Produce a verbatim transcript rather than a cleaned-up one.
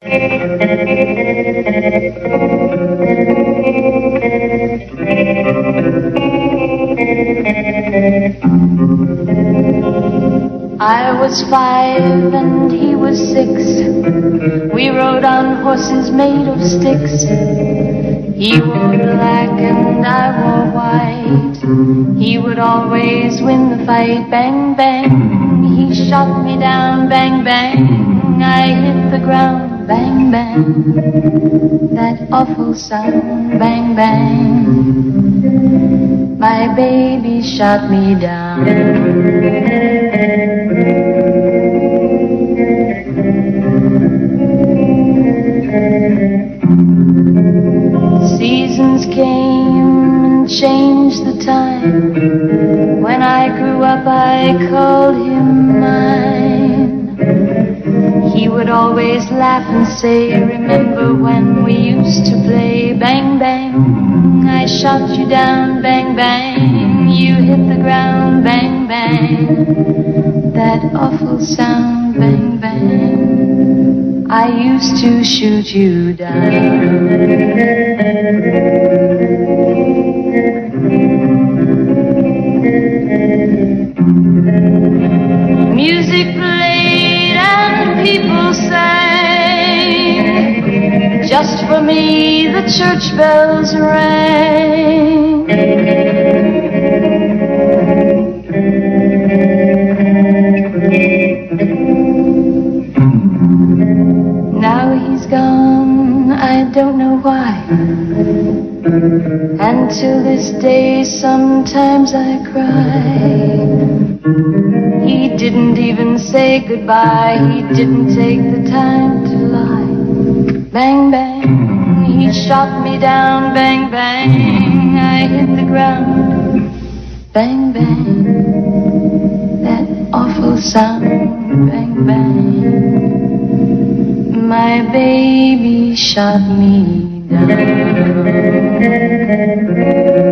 I was five and he was six. We rode on horses made of sticks. He wore black and I wore white. He would always win the fight. Bang, bang, he shot me down. Bang, bang, I hit the ground. Bang, bang, that awful sound. Bang, bang, my baby shot me down. Seasons came and changed the time. When I grew up I called him mine. He would always laugh and say, remember when we used to play? Bang, bang, I shot you down. Bang, bang, you hit the ground. Bang, bang, that awful sound. Bang, bang, I used to shoot you down. Music played and people sang. Just for me the church bells rang. Now he's gone, I don't know why. And till this day sometimes I cry. He didn't even say goodbye. He didn't take the time to lie. Bang, bang, he shot me down. Bang, bang, I hit the ground. Bang, bang, that awful sound. Bang, bang, my baby shot me down.